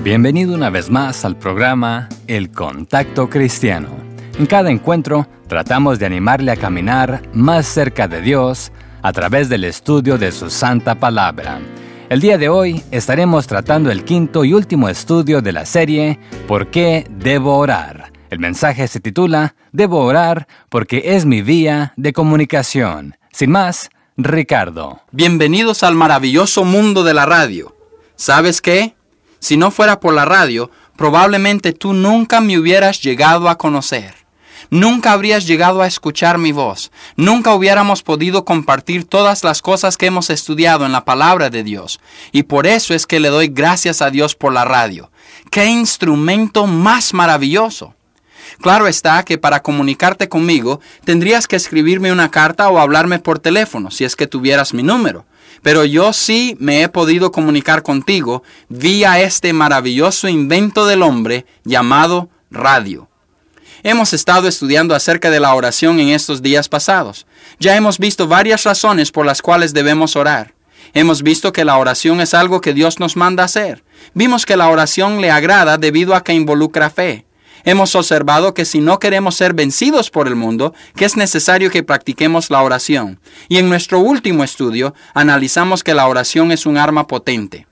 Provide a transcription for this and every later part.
Bienvenido una vez más al programa El Contacto Cristiano. En cada encuentro tratamos de animarle a caminar más cerca de Dios a través del estudio de su santa palabra. El día de hoy estaremos tratando el quinto y último estudio de la serie ¿Por qué debo orar? El mensaje se titula Debo orar porque es mi vía de comunicación. Sin más, Ricardo. Bienvenidos al maravilloso mundo de la radio. ¿Sabes qué? Si no fuera por la radio, probablemente tú nunca me hubieras llegado a conocer. Nunca habrías llegado a escuchar mi voz. Nunca hubiéramos podido compartir todas las cosas que hemos estudiado en la palabra de Dios. Y por eso es que le doy gracias a Dios por la radio. ¡Qué instrumento más maravilloso! Claro está que para comunicarte conmigo tendrías que escribirme una carta o hablarme por teléfono, si es que tuvieras mi número. Pero yo sí me he podido comunicar contigo vía este maravilloso invento del hombre llamado radio. Hemos estado estudiando acerca de la oración en estos días pasados. Ya hemos visto varias razones por las cuales debemos orar. Hemos visto que la oración es algo que Dios nos manda hacer. Vimos que la oración le agrada debido a que involucra fe. Hemos observado que si no queremos ser vencidos por el mundo, que es necesario que practiquemos la oración. Y en nuestro último estudio, analizamos que la oración es un arma potente.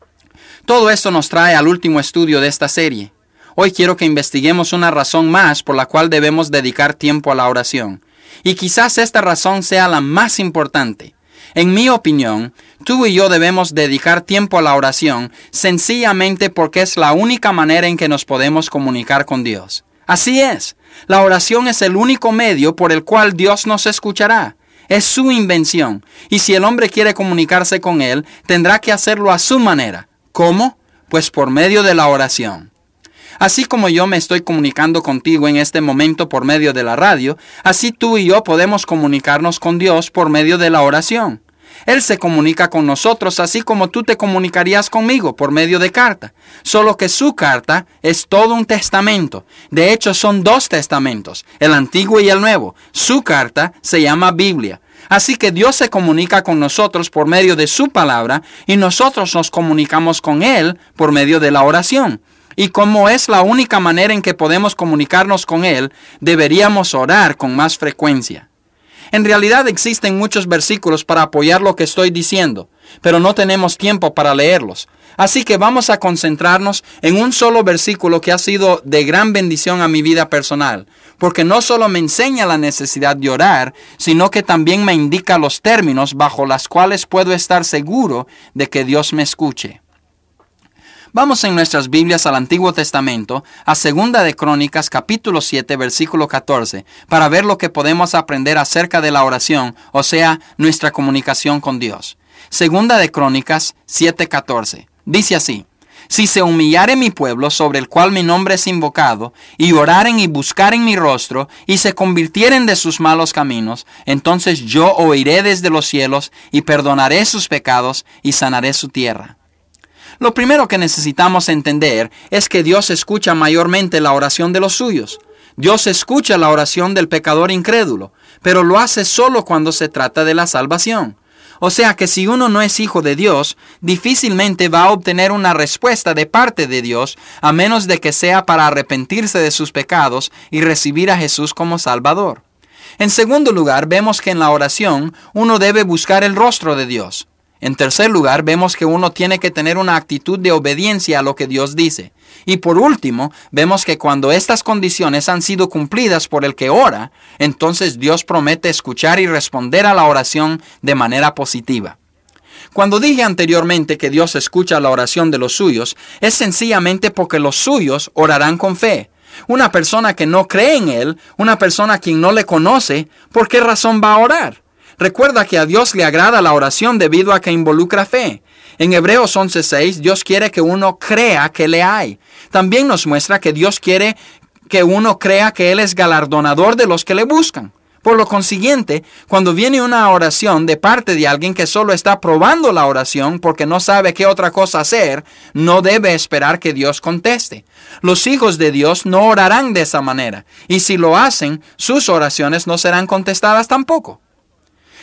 Todo esto nos trae al último estudio de esta serie. Hoy quiero que investiguemos una razón más por la cual debemos dedicar tiempo a la oración. Y quizás esta razón sea la más importante. En mi opinión, tú y yo debemos dedicar tiempo a la oración sencillamente porque es la única manera en que nos podemos comunicar con Dios. Así es, la oración es el único medio por el cual Dios nos escuchará. Es su invención, y si el hombre quiere comunicarse con Él, tendrá que hacerlo a su manera. ¿Cómo? Pues por medio de la oración. Así como yo me estoy comunicando contigo en este momento por medio de la radio, así tú y yo podemos comunicarnos con Dios por medio de la oración. Él se comunica con nosotros así como tú te comunicarías conmigo por medio de carta. Solo que su carta es todo un testamento. De hecho, son dos testamentos, el Antiguo y el Nuevo. Su carta se llama Biblia. Así que Dios se comunica con nosotros por medio de su palabra y nosotros nos comunicamos con Él por medio de la oración. Y como es la única manera en que podemos comunicarnos con Él, deberíamos orar con más frecuencia. En realidad existen muchos versículos para apoyar lo que estoy diciendo, pero no tenemos tiempo para leerlos. Así que vamos a concentrarnos en un solo versículo que ha sido de gran bendición a mi vida personal, porque no solo me enseña la necesidad de orar, sino que también me indica los términos bajo los cuales puedo estar seguro de que Dios me escuche. Vamos en nuestras Biblias al Antiguo Testamento, a 2 de Crónicas, capítulo 7, versículo 14, para ver lo que podemos aprender acerca de la oración, o sea, nuestra comunicación con Dios. 2 de Crónicas 7, 14. Dice así: Si se humillare mi pueblo, sobre el cual mi nombre es invocado, y oraren y buscaren mi rostro, y se convirtieren de sus malos caminos, entonces yo oiré desde los cielos, y perdonaré sus pecados, y sanaré su tierra. Lo primero que necesitamos entender es que Dios escucha mayormente la oración de los suyos. Dios escucha la oración del pecador incrédulo, pero lo hace solo cuando se trata de la salvación. O sea que si uno no es hijo de Dios, difícilmente va a obtener una respuesta de parte de Dios, a menos de que sea para arrepentirse de sus pecados y recibir a Jesús como Salvador. En segundo lugar, vemos que en la oración uno debe buscar el rostro de Dios. En tercer lugar, vemos que uno tiene que tener una actitud de obediencia a lo que Dios dice. Y por último, vemos que cuando estas condiciones han sido cumplidas por el que ora, entonces Dios promete escuchar y responder a la oración de manera positiva. Cuando dije anteriormente que Dios escucha la oración de los suyos, es sencillamente porque los suyos orarán con fe. Una persona que no cree en Él, una persona a quien no le conoce, ¿por qué razón va a orar? Recuerda que a Dios le agrada la oración debido a que involucra fe. En Hebreos 11:6, Dios quiere que uno crea que le hay. También nos muestra que Dios quiere que uno crea que Él es galardonador de los que le buscan. Por lo consiguiente, cuando viene una oración de parte de alguien que solo está probando la oración porque no sabe qué otra cosa hacer, no debe esperar que Dios conteste. Los hijos de Dios no orarán de esa manera, y si lo hacen, sus oraciones no serán contestadas tampoco.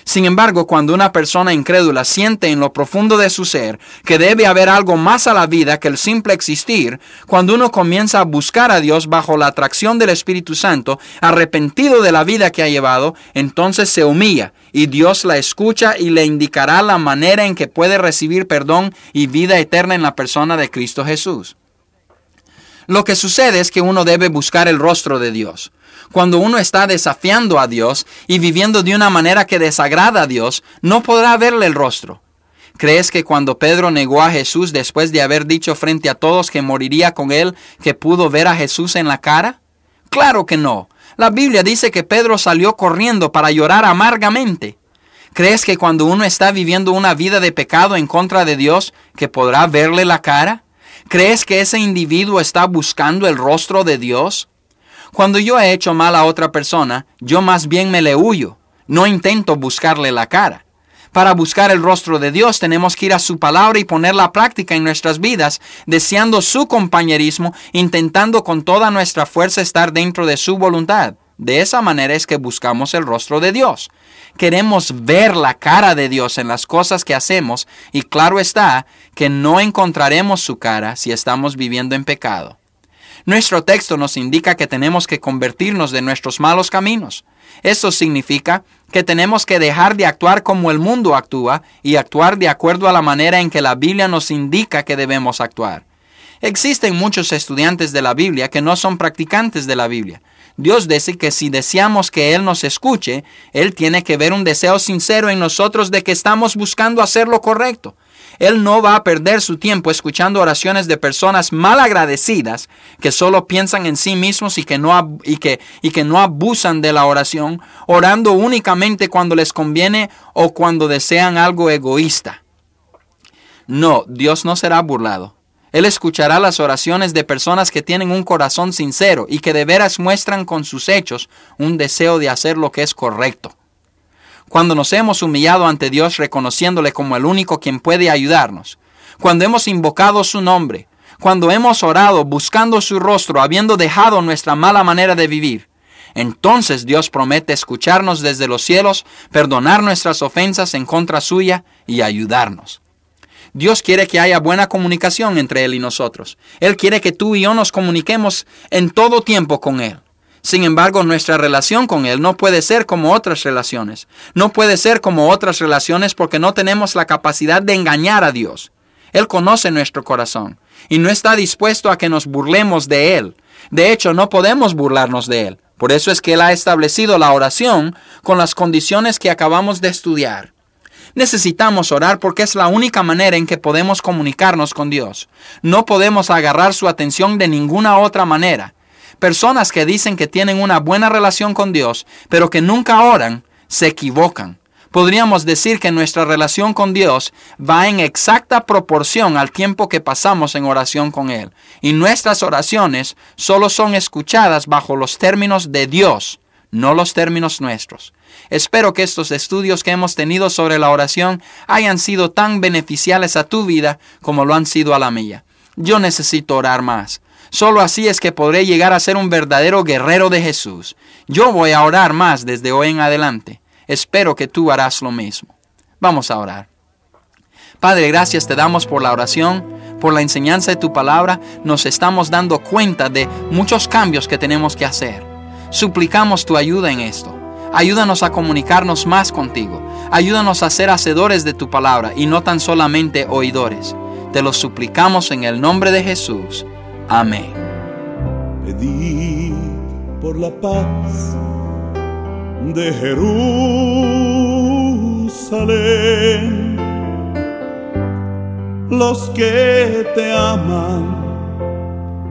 Sin embargo, cuando una persona incrédula siente en lo profundo de su ser que debe haber algo más a la vida que el simple existir, cuando uno comienza a buscar a Dios bajo la atracción del Espíritu Santo, arrepentido de la vida que ha llevado, entonces se humilla y Dios la escucha y le indicará la manera en que puede recibir perdón y vida eterna en la persona de Cristo Jesús. Lo que sucede es que uno debe buscar el rostro de Dios. Cuando uno está desafiando a Dios y viviendo de una manera que desagrada a Dios, no podrá verle el rostro. ¿Crees que cuando Pedro negó a Jesús después de haber dicho frente a todos que moriría con él, que pudo ver a Jesús en la cara? Claro que no. La Biblia dice que Pedro salió corriendo para llorar amargamente. ¿Crees que cuando uno está viviendo una vida de pecado en contra de Dios, que podrá verle la cara? ¿Crees que ese individuo está buscando el rostro de Dios? Cuando yo he hecho mal a otra persona, yo más bien me le huyo. No intento buscarle la cara. Para buscar el rostro de Dios tenemos que ir a su palabra y ponerla a práctica en nuestras vidas, deseando su compañerismo, intentando con toda nuestra fuerza estar dentro de su voluntad. De esa manera es que buscamos el rostro de Dios. Queremos ver la cara de Dios en las cosas que hacemos y claro está que no encontraremos su cara si estamos viviendo en pecado. Nuestro texto nos indica que tenemos que convertirnos de nuestros malos caminos. Eso significa que tenemos que dejar de actuar como el mundo actúa y actuar de acuerdo a la manera en que la Biblia nos indica que debemos actuar. Existen muchos estudiantes de la Biblia que no son practicantes de la Biblia. Dios dice que si deseamos que Él nos escuche, Él tiene que ver un deseo sincero en nosotros de que estamos buscando hacer lo correcto. Él no va a perder su tiempo escuchando oraciones de personas mal agradecidas que solo piensan en sí mismos y que no abusan de la oración, orando únicamente cuando les conviene o cuando desean algo egoísta. No, Dios no será burlado. Él escuchará las oraciones de personas que tienen un corazón sincero y que de veras muestran con sus hechos un deseo de hacer lo que es correcto. Cuando nos hemos humillado ante Dios reconociéndole como el único quien puede ayudarnos, cuando hemos invocado su nombre, cuando hemos orado buscando su rostro, habiendo dejado nuestra mala manera de vivir, entonces Dios promete escucharnos desde los cielos, perdonar nuestras ofensas en contra suya y ayudarnos. Dios quiere que haya buena comunicación entre Él y nosotros. Él quiere que tú y yo nos comuniquemos en todo tiempo con Él. Sin embargo, nuestra relación con Él no puede ser como otras relaciones. No puede ser como otras relaciones porque no tenemos la capacidad de engañar a Dios. Él conoce nuestro corazón y no está dispuesto a que nos burlemos de Él. De hecho, no podemos burlarnos de Él. Por eso es que Él ha establecido la oración con las condiciones que acabamos de estudiar. Necesitamos orar porque es la única manera en que podemos comunicarnos con Dios. No podemos agarrar su atención de ninguna otra manera. Personas que dicen que tienen una buena relación con Dios, pero que nunca oran, se equivocan. Podríamos decir que nuestra relación con Dios va en exacta proporción al tiempo que pasamos en oración con Él. Y nuestras oraciones solo son escuchadas bajo los términos de Dios, no los términos nuestros. Espero que estos estudios que hemos tenido sobre la oración hayan sido tan beneficiales a tu vida como lo han sido a la mía. Yo necesito orar más. Solo así es que podré llegar a ser un verdadero guerrero de Jesús. Yo voy a orar más desde hoy en adelante. Espero que tú harás lo mismo. Vamos a orar. Padre, gracias te damos por la oración, por la enseñanza de tu palabra. Nos estamos dando cuenta de muchos cambios que tenemos que hacer. Suplicamos tu ayuda en esto. Ayúdanos a comunicarnos más contigo. Ayúdanos a ser hacedores de tu palabra y no tan solamente oidores. Te lo suplicamos en el nombre de Jesús. Amén. Pedid por la paz de Jerusalén. Los que te aman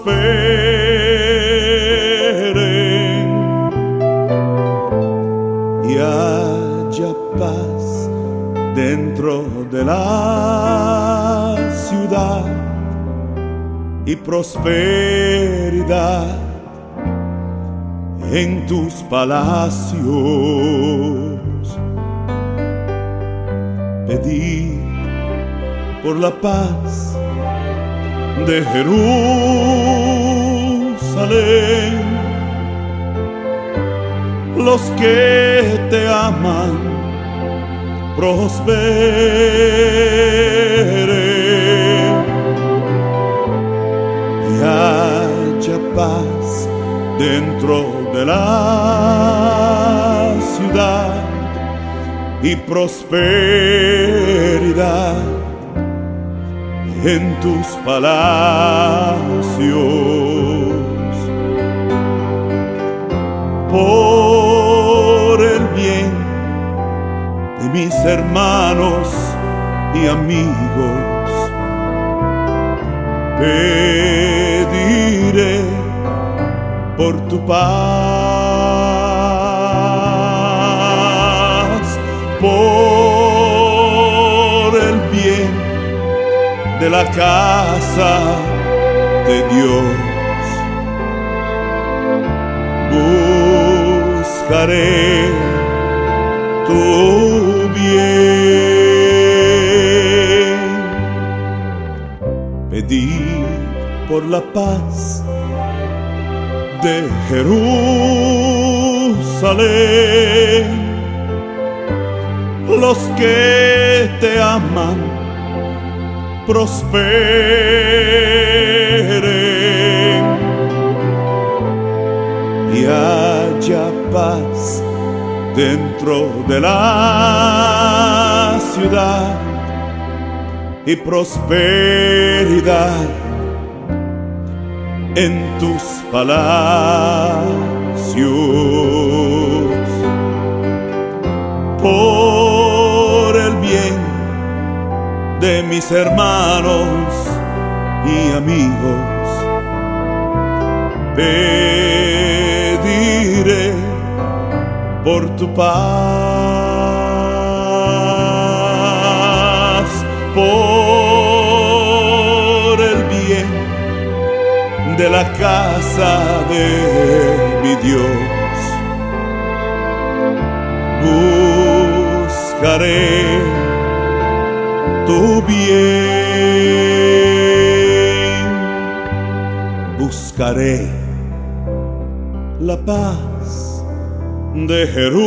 prosperen y haya paz dentro de la ciudad y prosperidad en tus palacios. Pedid por la paz de Jerusalén. Los que te aman prospere y haya paz dentro de la ciudad y prosperidad en tus palacios. Por el bien de mis hermanos y amigos, pediré por tu paz, por el bien de la casa de Dios. Buscaré tu bien, pedir por la paz de Jerusalén. Los que te aman prosperen y haya paz dentro de la ciudad y prosperidad en tus palacios. Por el bien de mis hermanos y amigos, pediré por tu paz, por el bien de la casa de mi Dios. Buscaré tu bien, buscaré la paz de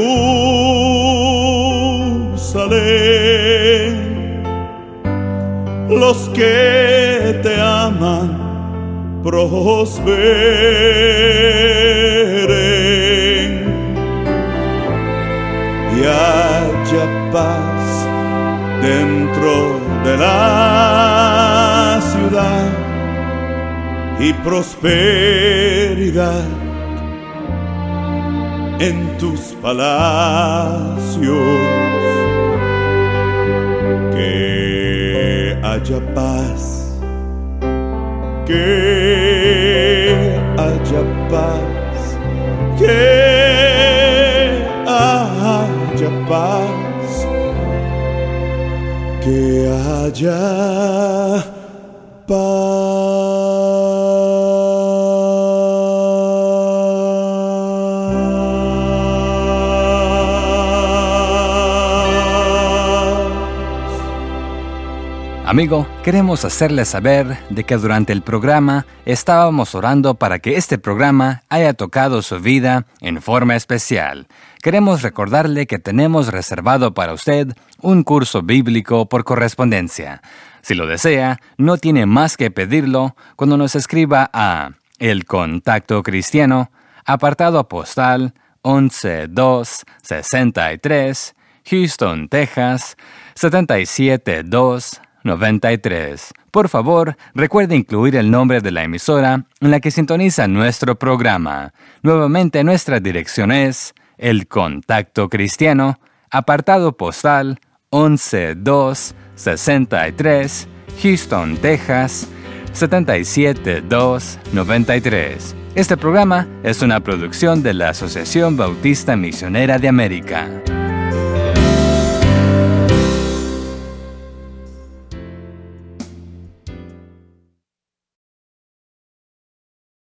Jerusalén. Los que te aman prosperen y haya paz dentro de la ciudad y prosperidad en tus palacios. Que haya paz, que haya paz, que haya paz, que haya Amigo, queremos hacerle saber de que durante el programa estábamos orando para que este programa haya tocado su vida en forma especial. Queremos recordarle que tenemos reservado para usted un curso bíblico por correspondencia. Si lo desea, no tiene más que pedirlo cuando nos escriba a El Contacto Cristiano, apartado postal 11263, Houston, Texas, 77293. Por favor, recuerde incluir el nombre de la emisora en la que sintoniza nuestro programa. Nuevamente, nuestra dirección es El Contacto Cristiano, apartado postal 11263, Houston, Texas, 77293. Este programa es una producción de la Asociación Bautista Misionera de América.